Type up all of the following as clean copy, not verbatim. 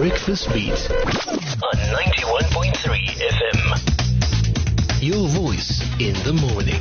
Breakfast Beat on 91.3 FM. Your voice in the morning.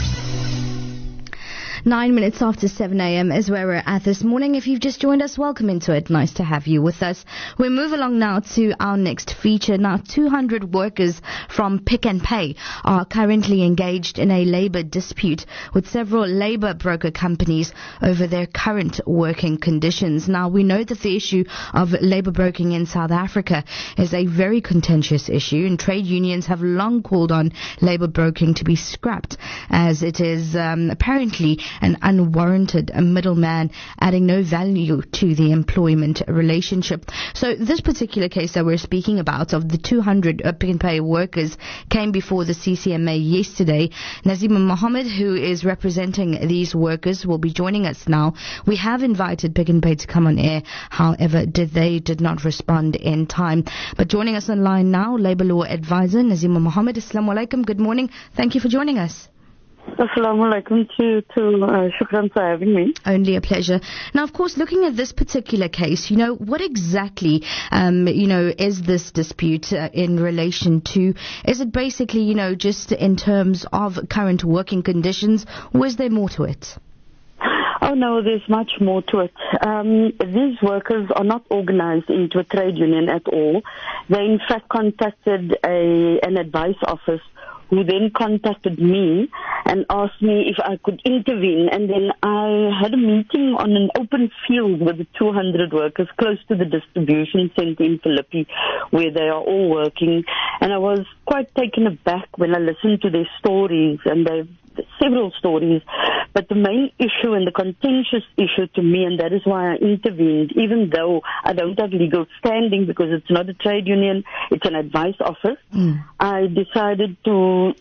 9 minutes after 7 a.m. is where we're at this morning. If you've just joined us, welcome into it. Nice to have you with us. We move along now to our next feature. Now, 200 workers from Pick n Pay are currently engaged in a labour dispute with several labour broker companies over their current working conditions. Now, we know that the issue of labour broking in South Africa is a very contentious issue, and trade unions have long called on labour broking to be scrapped, as it is apparently an unwarranted middleman, adding no value to the employment relationship. So this particular case that we're speaking about of the 200 Pick n Pay workers came before the CCMA yesterday. Nazima Mohammed, who is representing these workers, will be joining us now. We have invited Pick n Pay to come on air. However, they did not respond in time. But joining us on line now, Labour Law Advisor Nazima Mohammed. Assalamu alaikum. Good morning. Thank you for joining us. Assalamu alaikum to Shukran for having me. Only a pleasure. Now, of course, looking at this particular case, what exactly, is this dispute in relation to? Is it basically, just in terms of current working conditions, or is there more to it? Oh, no, there's much more to it. These workers are not organized into a trade union at all. They, in fact, contacted an advice office, who then contacted me and asked me if I could intervene. And then I had a meeting on an open field with the 200 workers close to the distribution center in Philippi, where they are all working. And I was quite taken aback when I listened to their stories, and they've several stories. But the main issue and the contentious issue to me, and that is why I intervened, even though I don't have legal standing because it's not a trade union, it's an advice office, I decided to,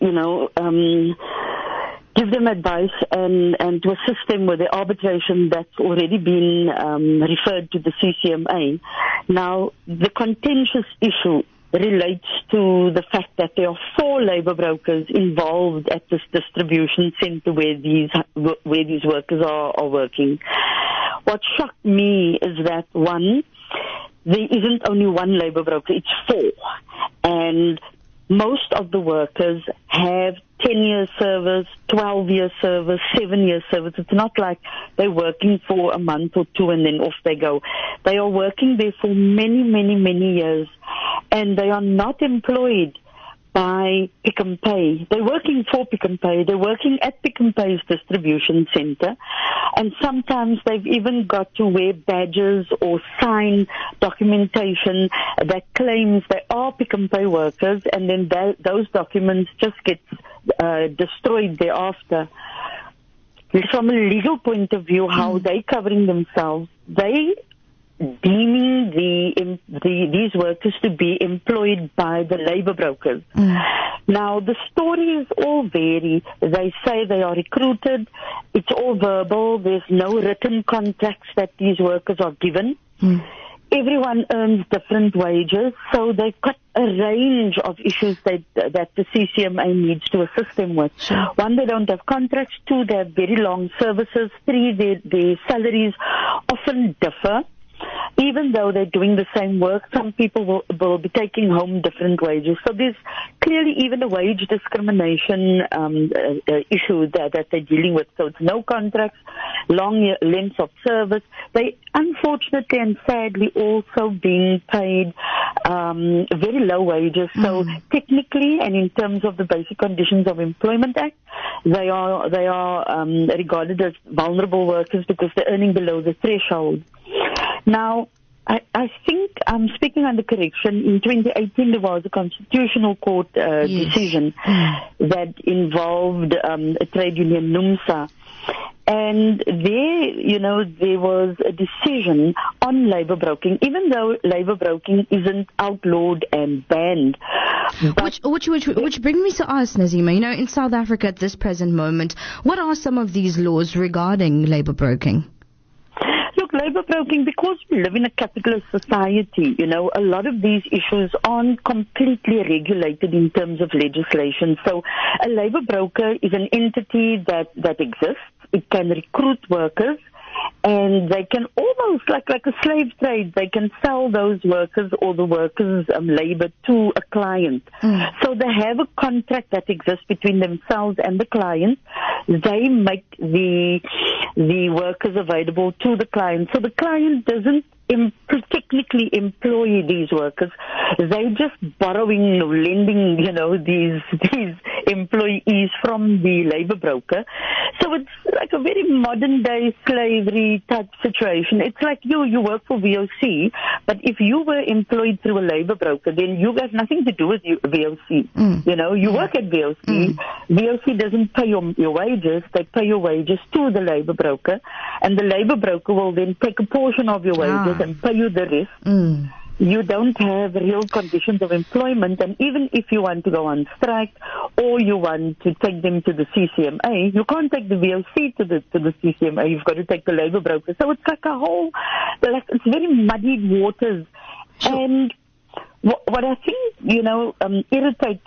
give them advice and to assist them with the arbitration that's already been referred to the CCMA. Now, the contentious issue relates to the fact that there are 4 labour brokers involved at this distribution centre where these workers are working. What shocked me is that, one, there isn't only one labour broker, it's 4. And most of the workers have 10-year service, 12-year service, 7-year service. It's not like they're working for a month or 2 and then off they go. They are working there for many, many, many years, and they are not employed by Pick n Pay. They're working for Pick n Pay. They're working at Pick n Pay's distribution center, and sometimes they've even got to wear badges or sign documentation that claims they are Pick n Pay workers, and then those documents just get destroyed thereafter. From a legal point of view, how they covering themselves, they deeming these workers to be employed by the labour brokers. Now, the stories all vary. They say they are recruited. It's all verbal. There's no written contracts that these workers are given. Everyone earns different wages, so they've got a range of issues that the CCMA needs to assist them with. One, they don't have contracts. 2, they have very long services. 3, their salaries often differ. Even though they're doing the same work, some people will be taking home different wages. So there's clearly even a wage discrimination issue that they're dealing with. So it's no contracts, long lengths of service. They unfortunately and sadly also being paid very low wages. So technically, and in terms of the Basic Conditions of Employment Act, they are regarded as vulnerable workers because they're earning below the threshold. Now, I think I'm speaking under correction. In 2018, there was a Constitutional Court decision that involved a trade union, NUMSA. And there was a decision on labour broking, even though labour broking isn't outlawed and banned. Which brings me to ask, Nazima, in South Africa at this present moment, what are some of these laws regarding labour broking? Look, labour broking, because we live in a capitalist society, a lot of these issues aren't completely regulated in terms of legislation. So a labour broker is an entity that exists. It can recruit workers. and they can almost like a slave trade. They can sell those workers or the workers' labor to a client. So they have a contract that exists between themselves and the client. They make the workers available to the client. So the client doesn't technically employ these workers. They're just borrowing, lending, these employees from the labor broker. So it's like a very modern day slavery type situation. It's like you work for VOC, but if you were employed through a labor broker, then you have nothing to do with VOC. You work at VOC. VOC doesn't pay your wages. They pay your wages to the labor broker, and the labor broker will then take a portion of your wages and pay you the rest. You don't have real conditions of employment, and even if you want to go on strike or you want to take them to the CCMA, you can't take the VOC to the CCMA. You've got to take the labor broker. So it's like it's very muddied waters. Sure. And what I think, irritates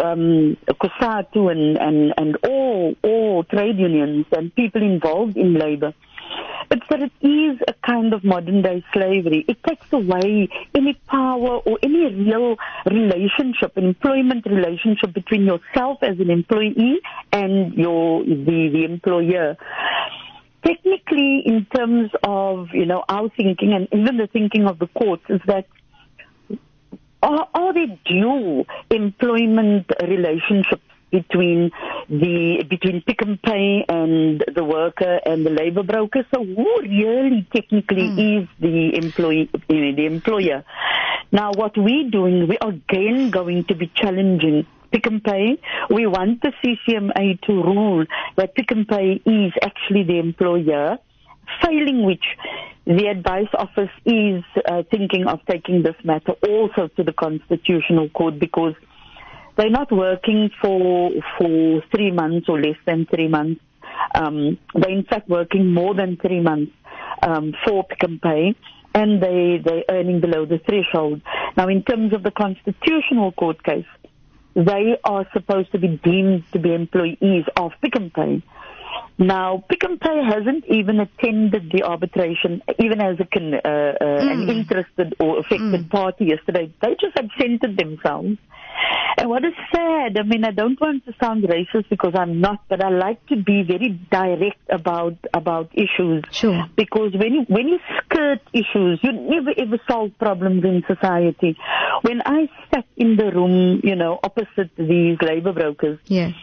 COSATU and all trade unions and people involved in labor, it's that it is a kind of modern-day slavery. It takes away any power or any real relationship, employment relationship between yourself as an employee and the employer. Technically, in terms of, our thinking and even the thinking of the courts, is that are there dual employment relationships between Pick n Pay and the worker and the labor broker? So who really technically is the employer? Now what we're doing, we are again going to be challenging Pick n Pay. We want the CCMA to rule that Pick n Pay is actually the employer, failing which the advice office is thinking of taking this matter also to the Constitutional Court, because they're not working for 3 months or less than 3 months. They're in fact working more than 3 months for Pick n Pay, and they're earning below the threshold. Now, in terms of the Constitutional Court case, they are supposed to be deemed to be employees of Pick n Pay. Now, Pick n Pay hasn't even attended the arbitration, even as an interested or affected party yesterday. They just absented themselves. And what is sad, I don't want to sound racist because I'm not, but I like to be very direct about issues. Sure. Because when you skirt issues, you never ever solve problems in society. When I sat in the room, opposite these labor brokers,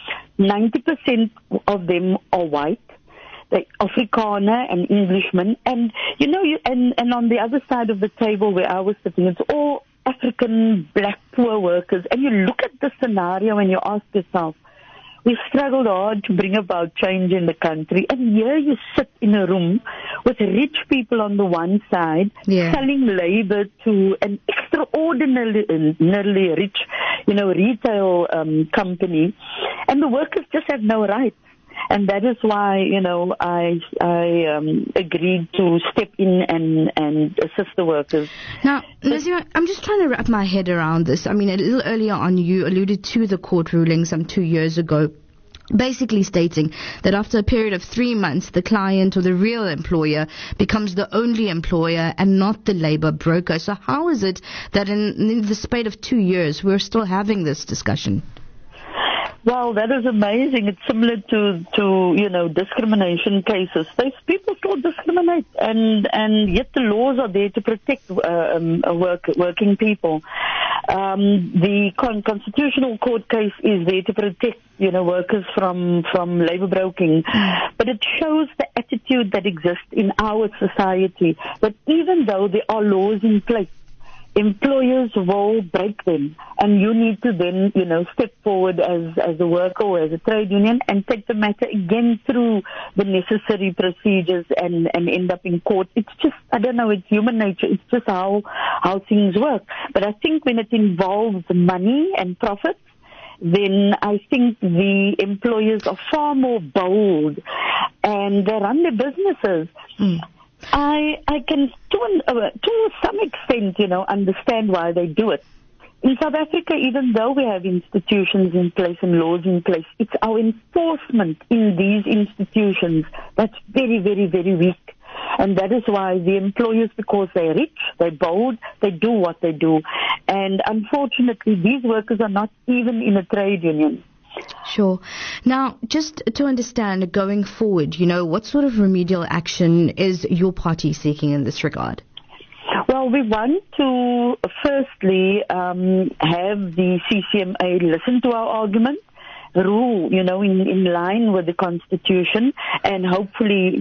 90% of them are white. They're Afrikaner and Englishmen, and and on the other side of the table where I was sitting, it's all African black poor workers. And you look at the scenario and you ask yourself, we've struggled hard to bring about change in the country, and here you sit in a room with rich people on the one side, selling labor to an extraordinarily rich, retail company, and the workers just have no rights. And that is why, I agreed to step in and assist the workers. Now, Nazira, I'm just trying to wrap my head around this. A little earlier on, you alluded to the court ruling some 2 years ago, basically stating that after a period of 3 months, the client or the real employer becomes the only employer and not the labor broker. So how is it that in the spate of 2 years, we're still having this discussion? Well, that is amazing. It's similar to discrimination cases. People still discriminate, and yet the laws are there to protect working people. The Constitutional Court case is there to protect workers from labor broking, but it shows the attitude that exists in our society. That even though there are laws in place, employers will break them, and you need to then, step forward as a worker or as a trade union and take the matter again through the necessary procedures and end up in court. It's just, I don't know, it's human nature. It's just how things work. But I think when it involves money and profits, then I think the employers are far more bold and they run their businesses. I can, to some extent, understand why they do it. In South Africa, even though we have institutions in place and laws in place, it's our enforcement in these institutions that's very, very, very weak. And that is why the employers, because they're rich, they're bold, they do what they do. And unfortunately, these workers are not even in a trade union. Sure. Now, just to understand going forward, what sort of remedial action is your party seeking in this regard? Well, we want to firstly have the CCMA listen to our argument, rule, in line with the Constitution, and hopefully,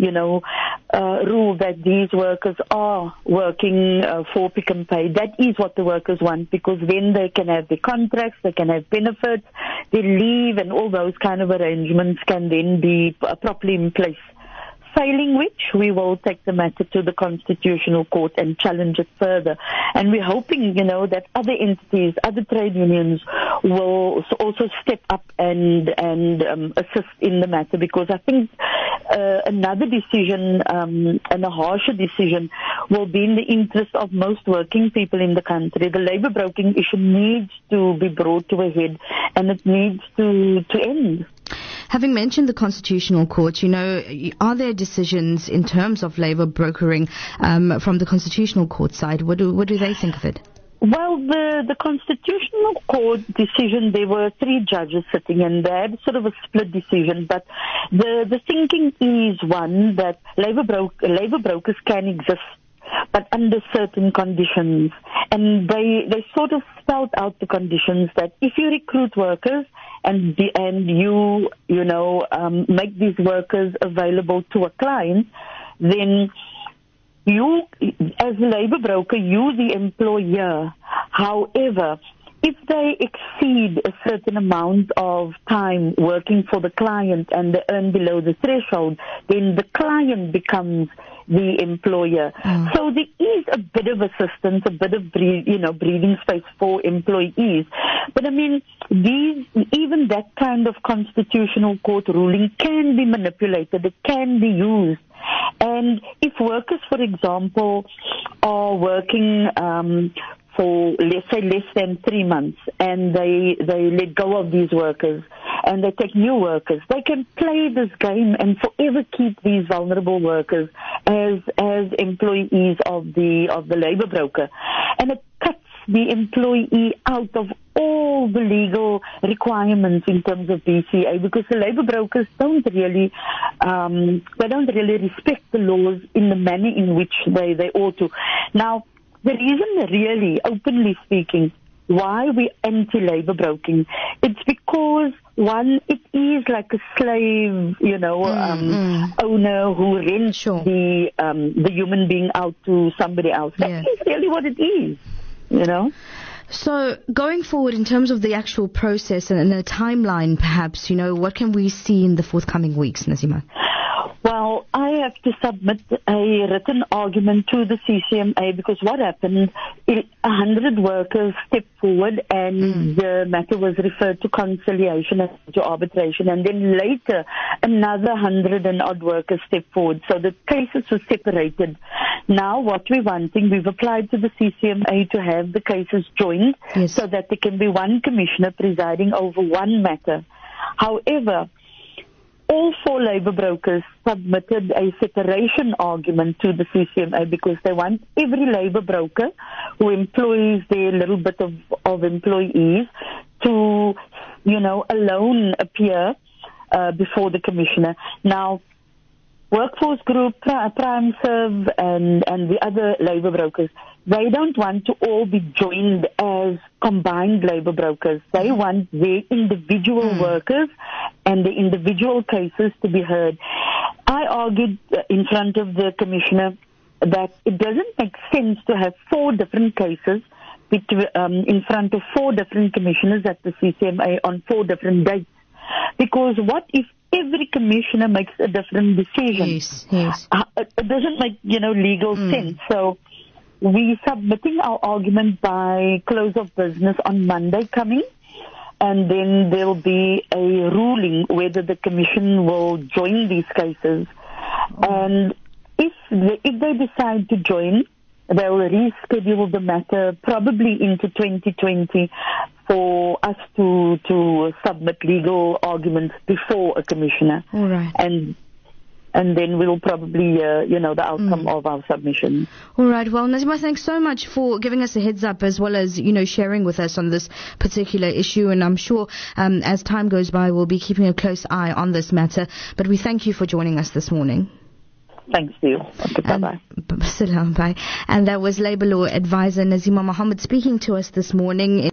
rule that these workers are working for Pick n Pay. That is what the workers want, because then they can have the contracts, they can have benefits, their leave, and all those kind of arrangements can then be properly in place. Failing which, we will take the matter to the Constitutional Court and challenge it further. And we're hoping, that other entities, other trade unions will also step up and assist in the matter, because I think another decision and a harsher decision will be in the interest of most working people in the country. The labour broking issue needs to be brought to a head, and it needs to end. Having mentioned the Constitutional Court, are there decisions in terms of labour brokering from the Constitutional Court side? What do they think of it? Well, the Constitutional Court decision, there were 3 judges sitting, and they had sort of a split decision. But the thinking is, one, that labour brokers can exist, but under certain conditions. And they sort of spelled out the conditions that if you recruit workers and you make these workers available to a client, then you, as a labour broker, you the employer. However, if they exceed a certain amount of time working for the client and they earn below the threshold, then the client becomes the employer. So there is a bit of assistance, a bit of breathing space for employees. But I mean, even that kind of Constitutional Court ruling can be manipulated. It can be used. And if workers, for example, are working for, let's say, less than 3 months, and they let go of these workers and they take new workers, they can play this game and forever keep these vulnerable workers as employees of the labour broker. And it cuts the employee out of all the legal requirements in terms of BCA, because the labour brokers don't really respect the laws in the manner in which they ought to. Now, the reason, really, openly speaking, why we anti-labour broking, it's because, one, it is like a slave, owner who rents the human being out to somebody else. That is really what it is, So going forward, in terms of the actual process and the timeline, perhaps, what can we see in the forthcoming weeks, Nazima? Well, I have to submit a written argument to the CCMA, because what happened, 100 workers stepped forward and the matter was referred to conciliation and to arbitration, and then later another 100 and odd workers stepped forward. So the cases were separated. Now what we're wanting, we've applied to the CCMA to have the cases joined so that there can be one commissioner presiding over one matter. However, all 4 labour brokers submitted a separation argument to the CCMA, because they want every labour broker who employs their little bit of employees to, alone appear before the commissioner. Now, Workforce Group, Prime Serve, and the other labour brokers, they don't want to all be joined as combined labour brokers. They want their individual workers and the individual cases to be heard. I argued in front of the commissioner that it doesn't make sense to have 4 different cases in front of 4 different commissioners at the CCMA on 4 different dates. Because what if every commissioner makes a different decision? Yes. It doesn't make, legal sense. So we're submitting our argument by close of business on Monday coming, and then there'll be a ruling whether the commission will join these cases. And if they decide to join, they will reschedule the matter probably into 2020 for us to submit legal arguments before a commissioner. All right. And and then we'll probably hear, the outcome of our submission. All right. Well, Nazima, thanks so much for giving us a heads up as well as, sharing with us on this particular issue. And I'm sure as time goes by, we'll be keeping a close eye on this matter. But we thank you for joining us this morning. Thanks to you. Okay, bye-bye. Salam, bye. And that was Labour Law Advisor Nazima Mohammed speaking to us this morning.